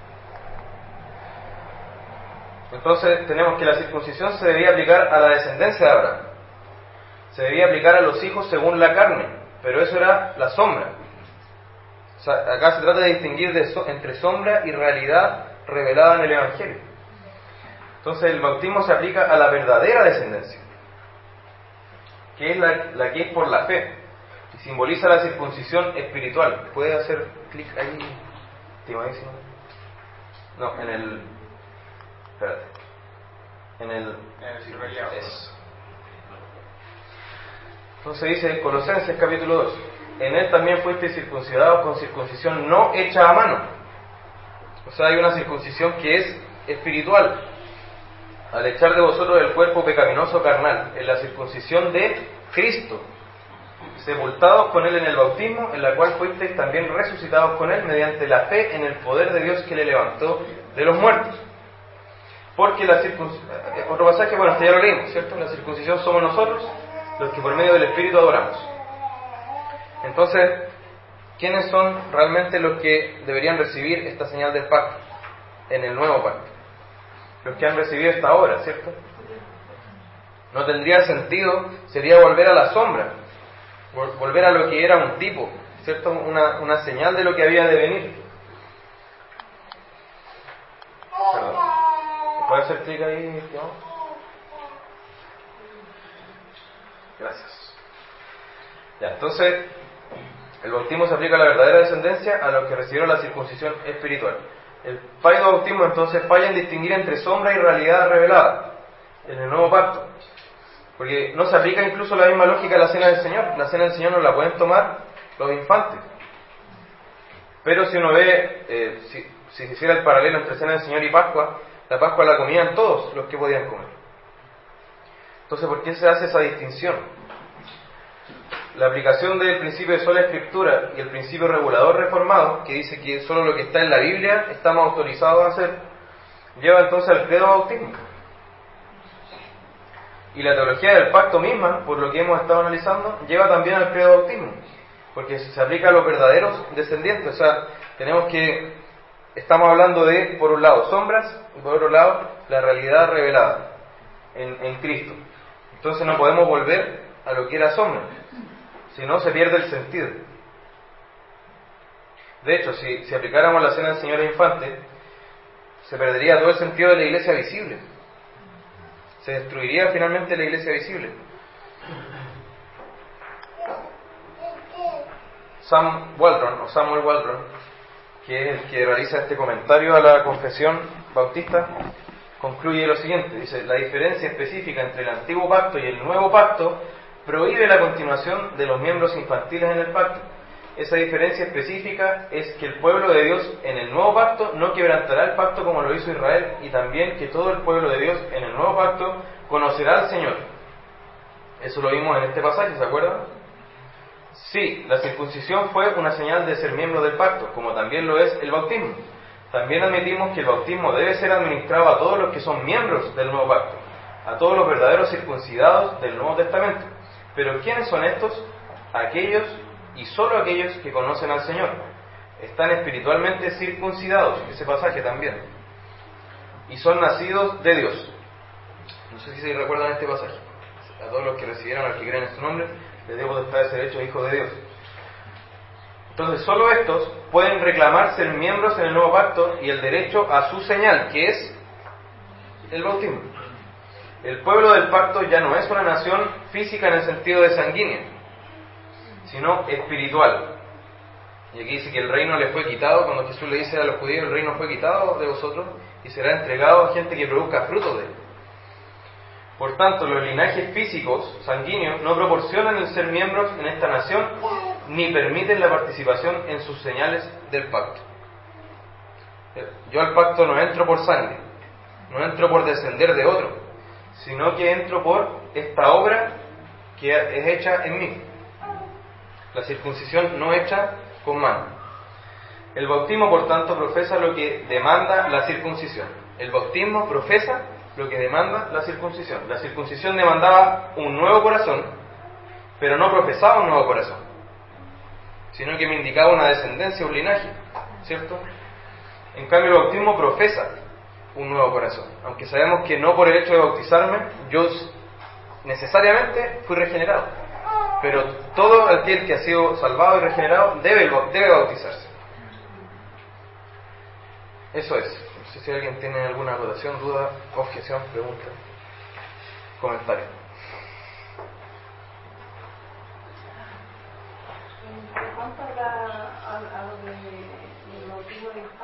A: Entonces tenemos que la circuncisión se debía aplicar a la descendencia de Abraham. Se debía aplicar a los hijos según la carne, pero eso era la sombra. O sea, acá se trata de distinguir entre sombra y realidad revelada en el Evangelio. Entonces el bautismo se aplica a la verdadera descendencia, que es la que es por la fe, y simboliza la circuncisión espiritual. ¿Puede hacer clic ahí? estimadísimo. No, en el... Espérate. En el subrayado. Eso. Entonces dice Colosenses capítulo 2. En él también fuisteis circuncidados con circuncisión no hecha a mano. O sea, hay una circuncisión que es espiritual. Al echar de vosotros el cuerpo pecaminoso carnal, en la circuncisión de Cristo, sepultados con él en el bautismo, en la cual fuisteis también resucitados con él mediante la fe en el poder de Dios que le levantó de los muertos. Porque la circuncisión, otro pasaje, bueno, este ya lo leímos, ¿cierto? La circuncisión somos nosotros, los que por medio del Espíritu adoramos. Entonces, ¿quiénes son realmente los que deberían recibir esta señal del pacto en el nuevo pacto? Los que han recibido esta obra, ¿cierto? No tendría sentido, sería volver a la sombra, volver a lo que era un tipo, ¿cierto? Una señal de lo que había de venir. Perdón. ¿Puede hacer clic ahí, tío? Gracias. Ya, entonces, el bautismo se aplica a la verdadera descendencia, a los que recibieron la circuncisión espiritual. El fallo bautismo entonces falla en distinguir entre sombra y realidad revelada en el nuevo pacto, porque no se aplica incluso la misma lógica a la cena del Señor. La cena del Señor no la pueden tomar los infantes, pero si uno ve, si se hiciera el paralelo entre cena del Señor y Pascua, la Pascua la comían todos los que podían comer. Entonces, ¿por qué se hace esa distinción? La aplicación del principio de sola escritura y el principio regulador reformado, que dice que solo lo que está en la Biblia estamos autorizados a hacer, lleva entonces al credo bautismo. Y la teología del pacto misma, por lo que hemos estado analizando, lleva también al credo bautismo, porque se aplica a los verdaderos descendientes. O sea, estamos hablando de, por un lado, sombras, y por otro lado, la realidad revelada en Cristo. Entonces no podemos volver a lo que era sombra, si no se pierde el sentido. De hecho, si aplicáramos la cena del Señor infante, se perdería todo el sentido de la iglesia visible. Se destruiría finalmente la iglesia visible. Samuel Waldron, que es el que realiza este comentario a la confesión bautista, concluye lo siguiente. Dice: la diferencia específica entre el antiguo pacto y el nuevo pacto prohíbe la continuación de los miembros infantiles en el pacto. Esa diferencia específica es que el pueblo de Dios en el nuevo pacto no quebrantará el pacto como lo hizo Israel, y también que todo el pueblo de Dios en el nuevo pacto conocerá al Señor. Eso lo vimos en este pasaje, ¿se acuerdan? Sí, la circuncisión fue una señal de ser miembro del pacto, como también lo es el bautismo. También admitimos que el bautismo debe ser administrado a todos los que son miembros del nuevo pacto, a todos los verdaderos circuncidados del Nuevo Testamento. Pero ¿quiénes son estos? Aquellos y solo aquellos que conocen al Señor. Están espiritualmente circuncidados, ese pasaje también, y son nacidos de Dios. No sé si se recuerdan este pasaje. A todos los que recibieron al que creen en su nombre, les dio potestad de ser hechos hijos de Dios. Entonces, solo estos pueden reclamar ser miembros en el nuevo pacto y el derecho a su señal, que es el bautismo. El pueblo del pacto ya no es una nación física en el sentido de sanguínea, sino espiritual. Y aquí dice que el reino le fue quitado. Cuando Jesús le dice a los judíos: el reino fue quitado de vosotros y será entregado a gente que produzca fruto de él. Por tanto, los linajes físicos, sanguíneos, no proporcionan el ser miembros en esta nación, ni permiten la participación en sus señales del pacto. Yo al pacto no entro por sangre, no entro por descender de otro, sino que entro por esta obra que es hecha en mí. La circuncisión no hecha con mano. El bautismo, por tanto, profesa lo que demanda la circuncisión. El bautismo profesa lo que demanda la circuncisión. La circuncisión demandaba un nuevo corazón, pero no profesaba un nuevo corazón, sino que me indicaba una descendencia, un linaje, ¿cierto? En cambio, el bautismo profesa un nuevo corazón, aunque sabemos que no por el hecho de bautizarme yo necesariamente fui regenerado, pero todo aquel que ha sido salvado y regenerado debe bautizarse. Eso es. No sé si alguien tiene alguna acotación, duda, objeción, pregunta, comentario.
B: En cuanto a lo del bautismo de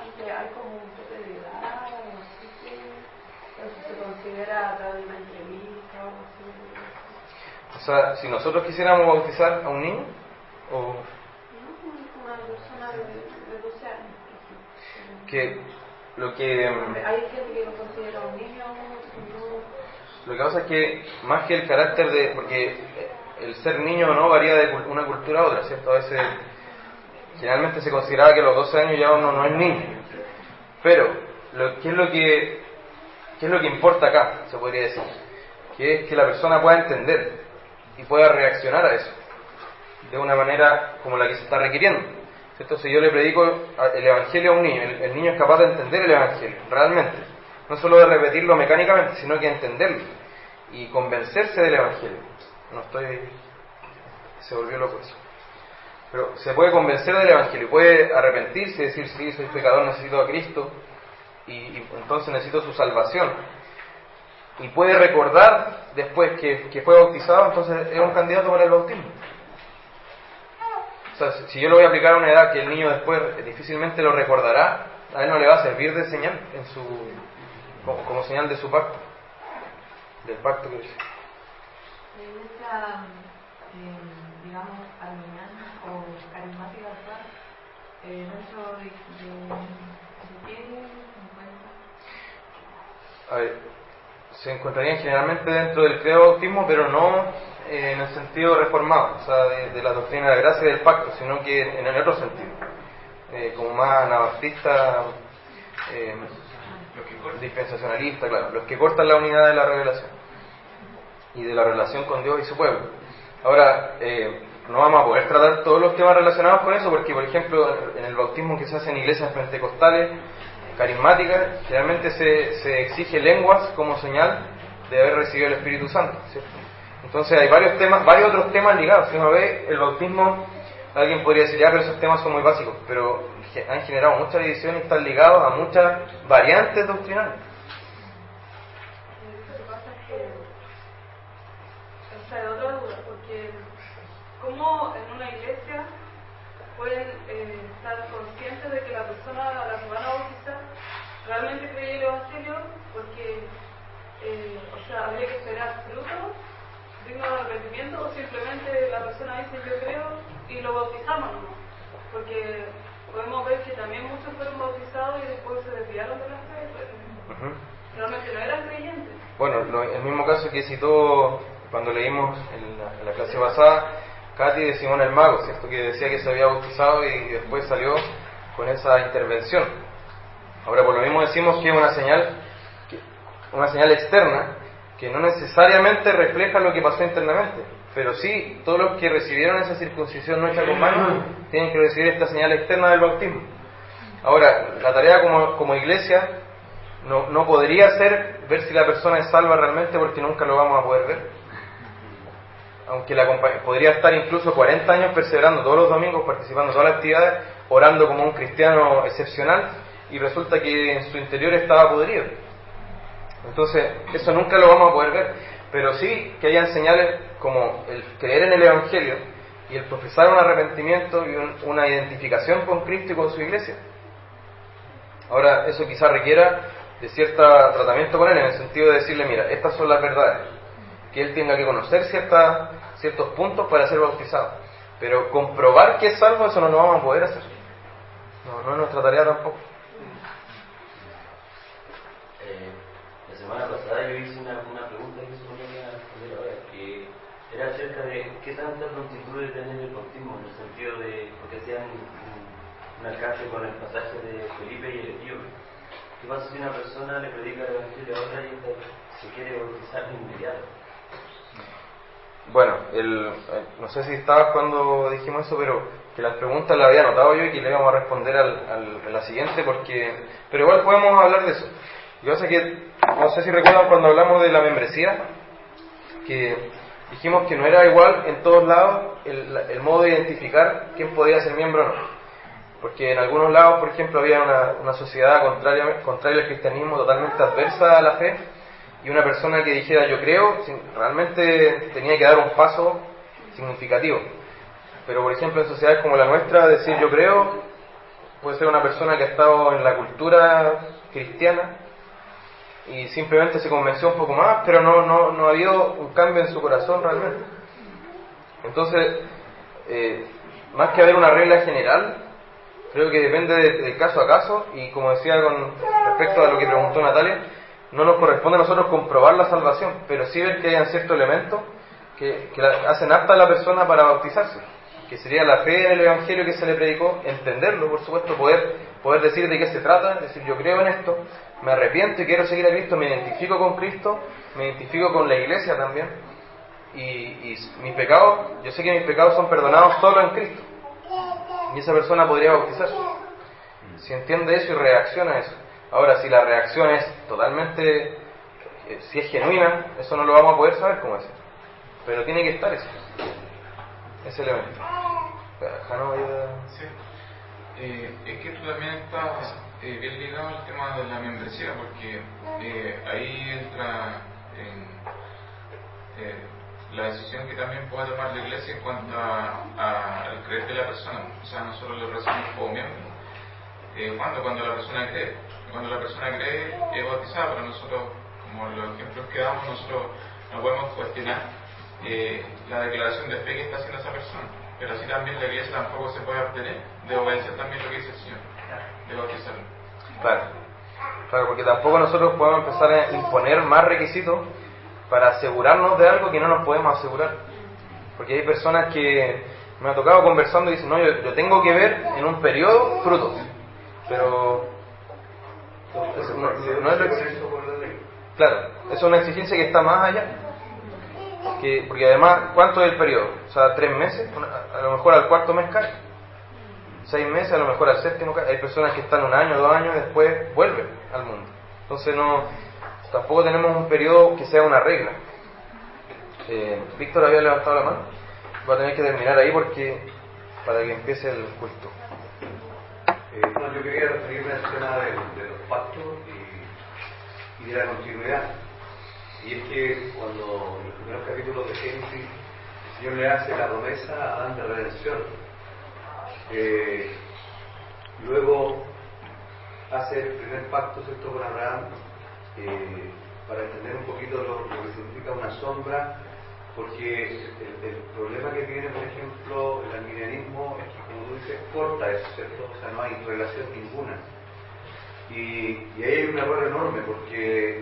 B: considera a través de una entrevista o así?
A: O sea, si nosotros quisiéramos bautizar a un niño, o
B: No, una persona de 12 años.
A: que lo que
B: Hay gente que lo considera un niño,
A: lo que pasa es que más que el carácter de, porque el ser niño o no varía de una cultura a otra, ¿cierto? A veces generalmente se consideraba que a los 12 años ya uno no es niño, pero ¿qué es lo que importa acá? Se podría decir que es que la persona pueda entender y pueda reaccionar a eso de una manera como la que se está requiriendo, ¿cierto? Si yo le predico el Evangelio a un niño, el niño es capaz de entender el Evangelio realmente, no solo de repetirlo mecánicamente, sino que entenderlo y convencerse del Evangelio. Se volvió loco eso. Pero se puede convencer del Evangelio, puede arrepentirse y decir, sí, soy pecador, necesito a Cristo, y entonces necesito su salvación. Y puede recordar después que fue bautizado, entonces es un candidato para el bautismo. O sea, si yo lo voy a aplicar a una edad que el niño después difícilmente lo recordará, a él no le va a servir de señal como señal de su pacto, del pacto que dice.
C: La iglesia, digamos, arminiana o carismática actual, dentro de qué se encuentra.
A: A ver, se encontrarían generalmente dentro del credo de bautismo, pero no en el sentido reformado, o sea, de la doctrina de la gracia y del pacto, sino que en el otro sentido, como más anabaptista, dispensacionalista, claro, los que cortan la unidad de la revelación y de la relación con Dios y su pueblo. Ahora, no vamos a poder tratar todos los temas relacionados con eso, porque, por ejemplo, en el bautismo que se hace en iglesias pentecostales carismáticas, generalmente se exige lenguas como señal de haber recibido el Espíritu Santo, ¿cierto? Entonces hay varios otros temas ligados. Si uno ve el bautismo, alguien podría decir, ya, pero esos temas son muy básicos, pero han generado mucha división y están ligados a muchas variantes doctrinales.
B: Lo que pasa es que, o sea, otra duda, porque ¿cómo en una iglesia pueden estar conscientes de que la persona a la que van a bautizar realmente cree el Evangelio? Porque, o sea, habría que esperar frutos dignos de arrepentimiento, o simplemente la persona dice yo creo y lo bautizamos, ¿no? Porque podemos ver que también muchos fueron bautizados y después se desviaron de la fe, pero realmente no eran creyentes.
A: Bueno, el mismo caso que citó cuando leímos en la clase pasada Katy de Simón el Mago, ¿cierto? Que decía que se había bautizado y después salió con esa intervención. Ahora, por lo mismo decimos que es una señal externa que no necesariamente refleja lo que pasó internamente, pero sí, todos los que recibieron esa circuncisión no hecha con manos tienen que recibir esta señal externa del bautismo. Ahora, la tarea como iglesia no podría ser ver si la persona es salva realmente, porque nunca lo vamos a poder ver. Aunque podría estar incluso 40 años perseverando todos los domingos, participando en todas las actividades, orando como un cristiano excepcional, y resulta que en su interior estaba podrido. Entonces, eso nunca lo vamos a poder ver, pero sí que hayan señales como el creer en el Evangelio y el profesar un arrepentimiento y una identificación con Cristo y con su iglesia. Ahora, eso quizá requiera de cierto tratamiento con él, en el sentido de decirle, mira, estas son las verdades, que él tenga que conocer ciertos puntos para ser bautizado, pero comprobar que es salvo, eso no lo vamos a poder hacer, no es nuestra tarea tampoco.
D: La semana pasada yo hice una pregunta que suponía que iba a responder ahora, que era acerca de qué tanta prontitud de tener el bautismo, en el sentido de, porque hacían un alcance con el pasaje de Felipe y el etíope. ¿Qué pasa si una persona le predica el Evangelio a otra y esta se quiere bautizar de inmediato?
A: Bueno, no sé si estabas cuando dijimos eso, pero que las preguntas las había anotado yo y que le íbamos a responder a la siguiente, pero igual podemos hablar de eso. Yo sé que, no sé si recuerdan cuando hablamos de la membresía, que dijimos que no era igual en todos lados el modo de identificar quién podía ser miembro o no. Porque en algunos lados, por ejemplo, había una sociedad contraria al cristianismo, totalmente adversa a la fe, y una persona que dijera yo creo, realmente tenía que dar un paso significativo. Pero por ejemplo en sociedades como la nuestra, decir yo creo puede ser una persona que ha estado en la cultura cristiana y simplemente se convenció un poco más, pero no ha habido un cambio en su corazón realmente. Entonces, más que haber una regla general, creo que depende de caso a caso, y como decía con respecto a lo que preguntó Natalia, no nos corresponde a nosotros comprobar la salvación, pero sí ver que hayan ciertos elementos que hacen apta a la persona para bautizarse, que sería la fe en el Evangelio que se le predicó, entenderlo, por supuesto, poder decir de qué se trata, decir yo creo en esto, me arrepiento y quiero seguir a Cristo, me identifico con Cristo, me identifico con la Iglesia también, y mis pecados, yo sé que mis pecados son perdonados solo en Cristo, y esa persona podría bautizarse, si entiende eso y reacciona a eso. Ahora, si la reacción es totalmente, si es genuina, eso no lo vamos a poder saber cómo es, pero tiene que estar ese elemento. Jano,
E: sí. Es que tú también estás bien ligado al tema de la membresía, porque ahí entra la decisión que también puede tomar la Iglesia en cuanto al creer de la persona. O sea, nosotros lo recibimos como miembros. Cuando la persona cree. Cuando la persona cree, es bautizada, pero nosotros, como los ejemplos que damos, nosotros no podemos cuestionar la declaración de fe que está haciendo esa persona. Pero así también la Iglesia tampoco se puede abstener de obedecer también lo que dice el Señor, de bautizarlo.
A: Claro, porque tampoco nosotros podemos empezar a imponer más requisitos para asegurarnos de algo que no nos podemos asegurar. Porque hay personas que me ha tocado conversando y dicen, no, yo tengo que ver en un periodo frutos, pero no es lo exigente. Claro, eso es una exigencia que está más allá. Porque además, ¿cuánto es el periodo? O sea, 3 meses, a lo mejor al cuarto mes cae. 6 meses, a lo mejor al séptimo cae. Hay personas que están 1 año, 2 años y después vuelven al mundo. Entonces tampoco tenemos un periodo que sea una regla. Víctor había levantado la mano. Va a tener que terminar ahí para que empiece el culto.
F: Yo quería referirme al tema de los pactos y de la continuidad. Y es que cuando en los primeros capítulos de Génesis el Señor le hace la promesa a Adán de redención, luego hace el primer pacto, ¿cierto?, con Abraham, para entender un poquito lo que significa una sombra, porque el problema que tiene, por ejemplo, el arminianismo es que, como tú dices, corta eso, ¿cierto? O sea, no hay relación ninguna. Y ahí hay un error enorme, porque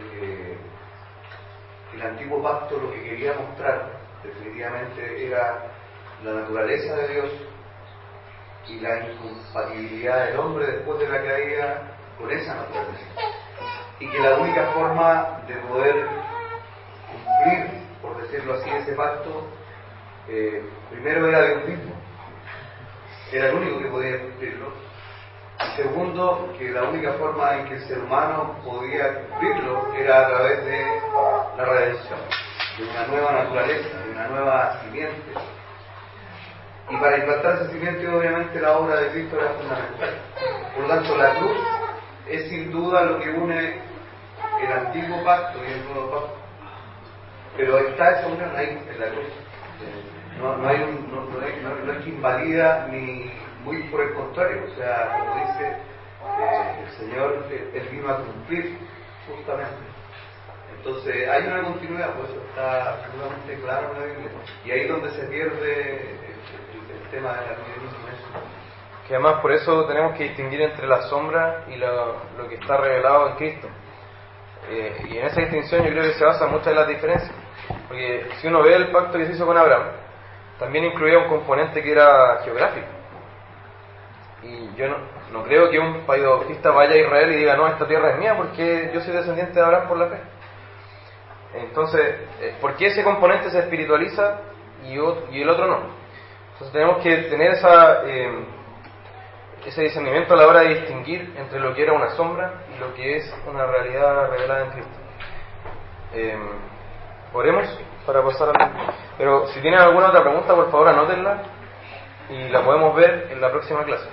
F: el antiguo pacto lo que quería mostrar definitivamente era la naturaleza de Dios y la incompatibilidad del hombre después de la caída con esa naturaleza, y que la única forma de poder cumplir, por decirlo así, ese pacto, primero era Dios mismo, era el único que podía cumplirlo, y segundo, que la única forma en que el ser humano podía cumplirlo era a través de la redención, de una nueva naturaleza, de una nueva simiente. Y para implantar esa simiente, obviamente, la obra de Cristo era fundamental. Por lo tanto, la cruz es sin duda lo que une el antiguo pacto y el nuevo pacto. Pero está esa unión ahí, en la cruz. No es que invalida, ni muy por el contrario. O sea, como dice el Señor, Él vino a cumplir justamente. Entonces, hay una continuidad, por eso está absolutamente claro en la Biblia. Y ahí es donde se pierde el tema de la arminianismo.
A: Que además por eso tenemos que distinguir entre la sombra y lo que está revelado en Cristo. Y en esa distinción yo creo que se basa muchas de las diferencias. Porque si uno ve el pacto que se hizo con Abraham, también incluía un componente que era geográfico. Y yo no creo que un bautista vaya a Israel y diga, no, esta tierra es mía porque yo soy descendiente de Abraham por la fe. Entonces, ¿por qué ese componente se espiritualiza y el otro no? Entonces tenemos que tener ese discernimiento a la hora de distinguir entre lo que era una sombra y lo que es una realidad revelada en Cristo. Oremos para pasar Pero si tienen alguna otra pregunta, por favor anótenla y la podemos ver en la próxima clase.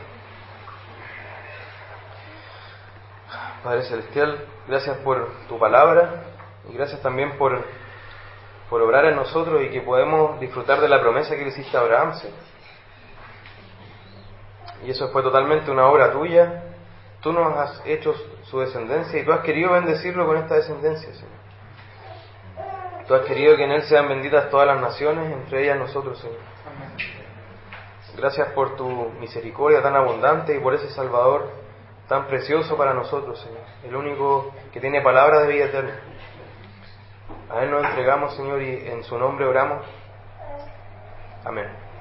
A: Padre Celestial, gracias por tu palabra y gracias también por obrar en nosotros y que podemos disfrutar de la promesa que le hiciste a Abraham, Señor. Y eso fue totalmente una obra tuya tú nos has hecho su descendencia y tú has querido bendecirlo con esta descendencia, Señor. Tú has querido que en Él sean benditas todas las naciones, entre ellas nosotros, Señor. Gracias por tu misericordia tan abundante y por ese Salvador tan precioso para nosotros, Señor. El único que tiene palabra de vida eterna. A Él nos entregamos, Señor, y en su nombre oramos. Amén.